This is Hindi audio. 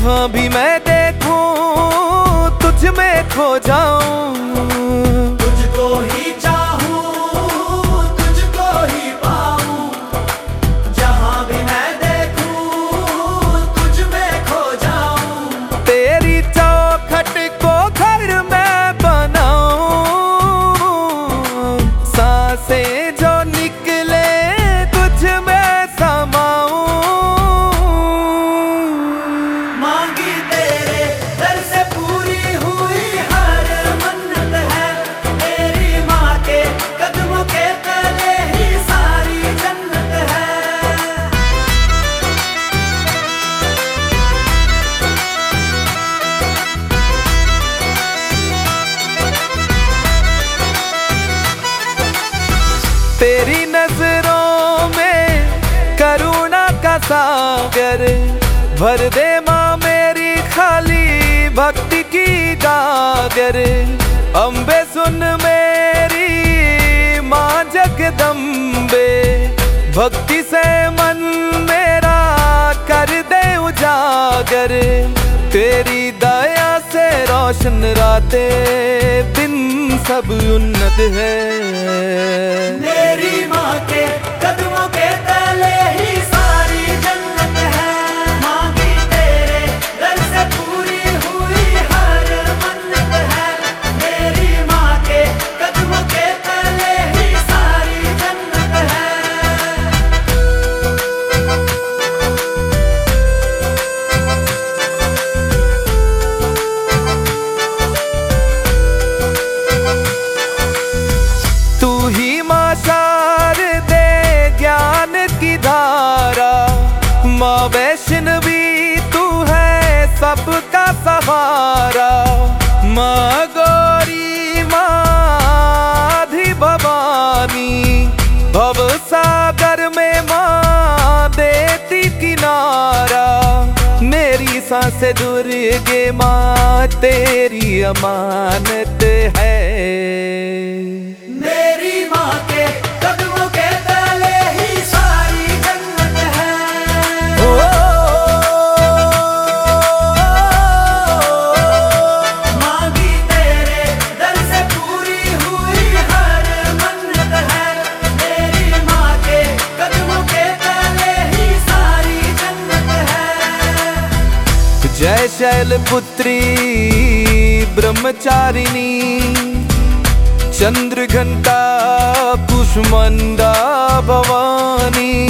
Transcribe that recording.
जहाँ भी मैं देखूं तुझ में खो जाऊं, तुझको ही चाहूं, तुझको ही पाऊं। जहाँ भी मैं देखूं तुझ में खो जाऊं। तेरी चौखट को घर में बनाऊं, सांसें जो निकले तुझ में समाऊं। मांगी तेरे दर से पूरी हुई हर मन्नत है। मेरी माँ के कदमों के तले ही सारी जन्नत है। तेरी नजरों में करुणा का सागर भर दे माँ मेरी खाली भक्ति की गागर। अम्बे सुन मेरी माँ जगदम्बे, भक्ति से मन मेरा कर दे उजागर। तेरी दया से रोशन रातें दिन सब उन्नत है। मेरी माँ के कदमों के तले ही सारी जन्नत है। मांगी तेरे दर से पूरी हुई हर मन्नत है। मेरी माँ के कदमों के तले ही सारी जन्नत है। तू ही माँ शारदे ज्ञान की धारा, माँ वैष्णवी तू है सबका सहारा। माँ गौरी माँ धि भवानी, भव सागर में माँ देती किनारा। मेरी सांसें दुर्गे माँ तेरी अमानत है। मेरी माँ के कदमों के तले ही सारी जन्नत है। मांगी तेरे दर से पूरी हुई हर मन्नत है। मेरी माँ के कदमों के तले ही सारी जन्नत है। जय शैलपुत्री ब्रह्मचारिणी, चंद्रघंटा कुष्मांडा भवानी।